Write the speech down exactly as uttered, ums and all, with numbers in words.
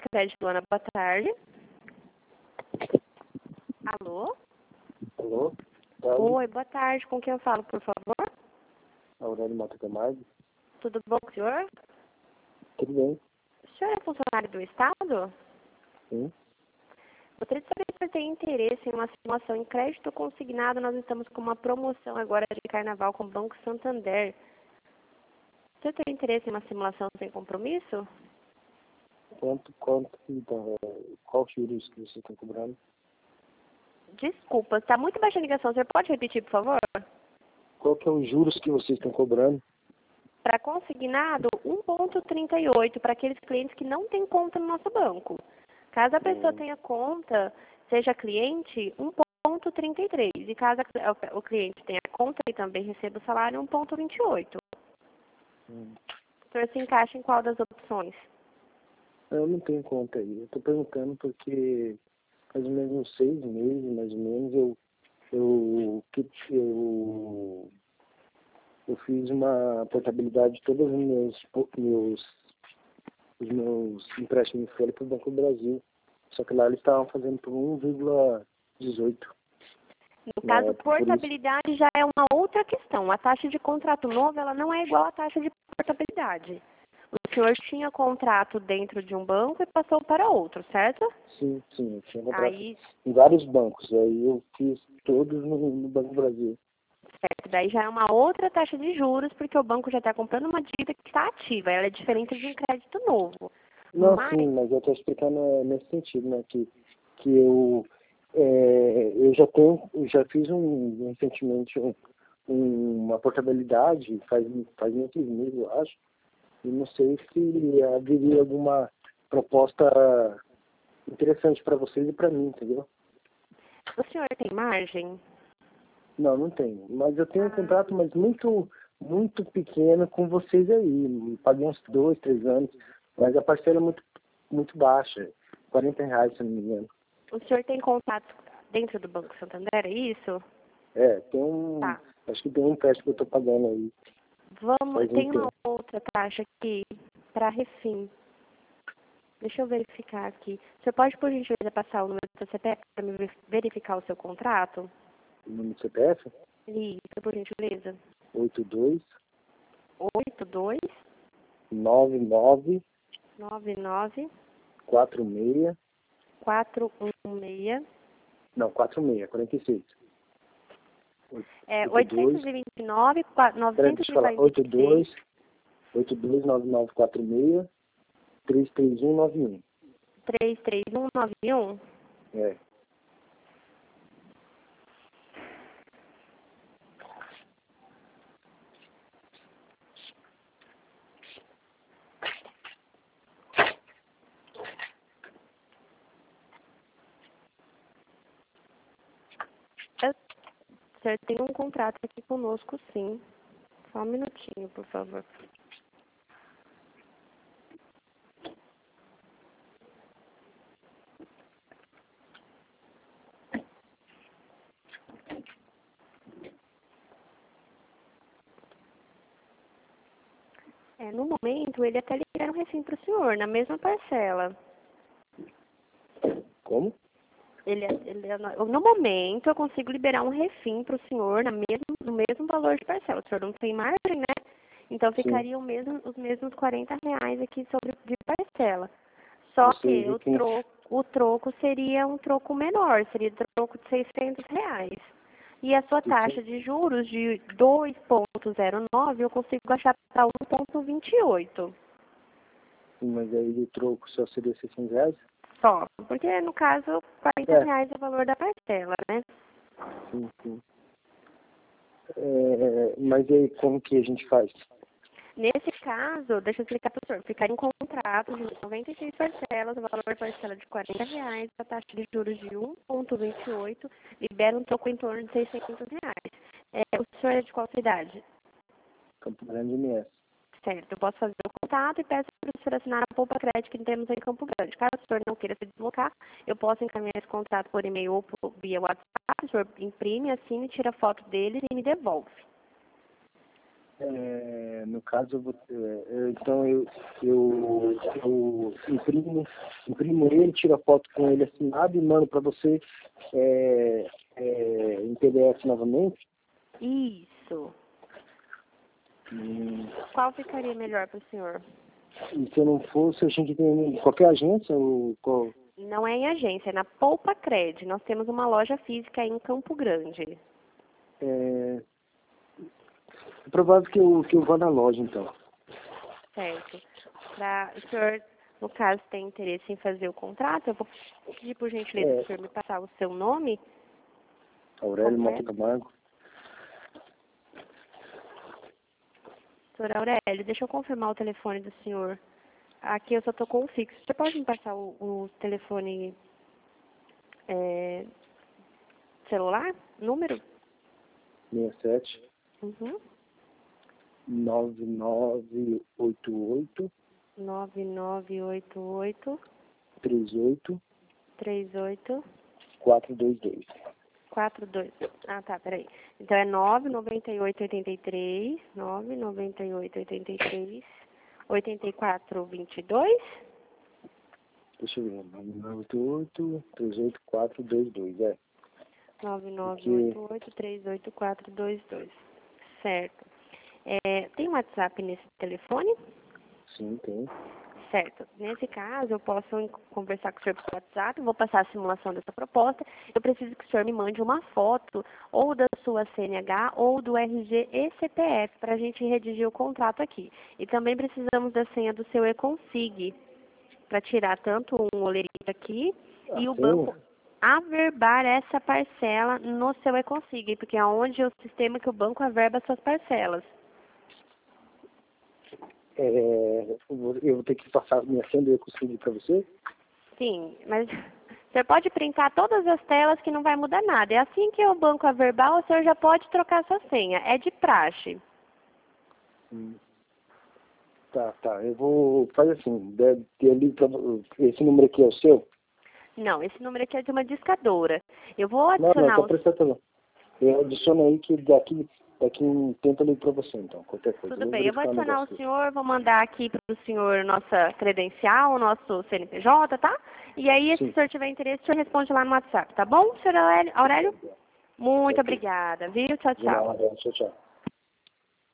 Crédito Luana, boa tarde. Alô? Alô? Tarde. Oi, boa tarde. Com quem eu falo, por favor? Aurélio Mota Camargo. Tudo bom com o senhor? Tudo bem? O senhor é funcionário do Estado? Sim. Gostaria de saber se o senhor tem interesse em uma simulação em crédito consignado. Nós estamos com uma promoção agora de carnaval com o Banco Santander. O senhor tem interesse em uma simulação sem compromisso? Quanto, quanto, então, é, qual juros que você está cobrando? Desculpa, está muito baixa a ligação. O senhor pode repetir, por favor? Qual que é os juros que vocês estão cobrando? Para consignado, um vírgula trinta e oito para aqueles clientes que não têm conta no nosso banco. Caso a pessoa Hum. tenha conta, seja cliente, um vírgula trinta e três. E caso a- o cliente tenha conta e também receba o salário, um vírgula vinte e oito. Hum. O senhor se encaixa em qual das opções? Eu não tenho conta aí. Eu estou perguntando porque faz ou menos uns seis meses, mais ou menos, eu, eu, que- eu, eu fiz uma portabilidade de todos os meus, meus, os meus empréstimos em folha para o Banco do Brasil. Só que lá eles estavam fazendo por um vírgula dezoito. No Na caso, época, por isso. portabilidade já é uma outra questão. A taxa de contrato novo, ela não é igual à taxa de portabilidade. O senhor tinha contrato dentro de um banco e passou para outro, certo? Sim, sim, eu tinha contrato Aí, em vários bancos. Aí eu fiz todos no, no Banco do Brasil. certo. Daí já é uma outra taxa de juros, porque o banco já está comprando uma dívida que está ativa. Ela é diferente de um crédito novo. Não, Mas, sim, mas eu estou explicando é, nesse sentido, né? Que, que eu, é, eu já tenho, eu já fiz um, recentemente um, um, uma portabilidade, faz, faz muitos meses, eu acho. E não sei se haveria alguma proposta interessante para vocês e para mim, entendeu? o senhor tem margem? Não, não tenho. Mas eu tenho um Ah, contrato, mas muito, muito pequeno com vocês aí. Paguei uns dois, três anos. Mas a parcela é muito, muito baixa. quarenta reais, se não me engano. o senhor tem contato dentro do Banco Santander, é isso? É, tem um. Tá. Acho que tem um empréstimo que eu tô pagando aí. Vamos, Faz um tem uma tempo. outra taxa aqui para refim. Deixa eu verificar aqui. Você pode, por gentileza, passar o número do seu C P F para me ver- verificar o seu contrato? O número do C P F? Isso, por gentileza. oito dois oito dois nove nove nove nove quatro seis. quatro um seis. Não, quatro seis, quarenta e seis. É oito dois. oitocentos e vinte e nove, qua- Peraí, deixa eu falar. oito novecentos e quarenta e seis, dois oito dois nove nove quatro seis três três um nove um. três três um nove um. É. O senhor tem um contrato aqui conosco, sim. Só um minutinho, por favor. É, no momento, ele até libera um refim para o senhor, na mesma parcela. Como? Ele, ele, no momento, eu consigo liberar um refim para o senhor na mesmo, no mesmo valor de parcela. O senhor não tem margem, né? Então, Sim. ficaria o mesmo, os mesmos quarenta reais aqui sobre de parcela. Só Você que vê o que troco, o troco seria um troco menor, seria troco de seiscentos reais. E a sua taxa de juros de dois vírgula zero nove eu consigo achar para um vírgula vinte e oito. Mas aí o troco só seria seiscentos reais? Só. Porque, no caso, quarenta É, reais é o valor da parcela, né? sim, sim. É, mas aí como que a gente faz? Nesse caso, deixa eu explicar para o senhor, ficaria um contrato de noventa e seis parcelas, o valor da parcela de quarenta reais, a taxa de juros de um vírgula vinte e oito, libera um troco em torno de seiscentos reais. É, o senhor é de qual cidade? Campo Grande M S. Certo, eu posso fazer o contato e peço para o senhor assinar a Poupa Crédito que temos em Campo Grande. Caso o senhor não queira se deslocar, eu posso encaminhar esse contrato por e-mail ou por, via WhatsApp, o senhor imprime, assina, tira foto dele e me devolve. É, no caso, eu vou, é, eu- então eu, eu, eu imprimo, imprimo ele, tiro a foto com ele assinado e mando para você é, é, em P D F novamente. Isso. Hum, Qual ficaria melhor para o senhor? e se eu não fosse, eu tinha que ter em qualquer agência ou qual? Não é em agência, é na Poupa Cred. Nós temos uma loja física aí em Campo Grande. É, é provável que eu, que eu vá na loja, então. Certo. Pra, o senhor, no caso, tem interesse em fazer o contrato, eu vou pedir por gentileza É, para o senhor me passar o seu nome. Aurélio Mota Completo. Camargo. Senhor Aurélio, deixa eu confirmar o telefone do senhor. Aqui eu só estou com um fixo. Você pode me passar o, o telefone é, celular? Número? sessenta e sete, Uhum. nove nove oito oito, nove nove oito oito, três oito três oito quatro dois dois. quatro dois. Ah, tá, peraí. Então é nove nove oito oito três, nove nove oito oito três, oito quatro dois dois. Deixa eu ver, nove nove oito oito, três oito quatro dois dois, é. nove nove Porque, oito oito três oito quatro dois dois. Certo. É, tem WhatsApp nesse telefone? sim, tem. Certo. Nesse caso, eu posso en- conversar com o senhor pelo WhatsApp, vou passar a simulação dessa proposta. Eu preciso que o senhor me mande uma foto ou da sua C N H ou do R G e C P F para a gente redigir o contrato aqui. E também precisamos da senha do seu E-Consig para tirar tanto um olerite aqui A e o senha? banco averbar essa parcela no seu E-Consig, porque é onde é o sistema que o banco averba suas parcelas. É, eu vou eu vou ter que passar minha senha e eu consigo para você? Sim, mas você pode printar todas as telas que não vai mudar nada. É assim que o banco averbar, o senhor já pode trocar sua senha. É de praxe. Hum. Tá, tá. Eu vou. Faz assim, deve ter ali pra, esse número aqui é o seu? Não, esse número aqui é de uma discadora. Eu vou Não, não, adicionar então os... presta atenção. Eu adiciono aí que daqui, daqui um tempo eu ligo pra você, então, qualquer coisa. Tudo Eu vou bem, eu vou verificar o adicionar o negócio aqui. senhor, vou mandar aqui para o senhor nossa credencial, o nosso C N P J, tá? E aí, se o Sim, senhor tiver interesse, o senhor responde lá no WhatsApp, tá bom, senhor Aurélio? Aurélio? tá Muito ok. obrigada, viu? Tchau, De tchau. nada, tchau, tchau.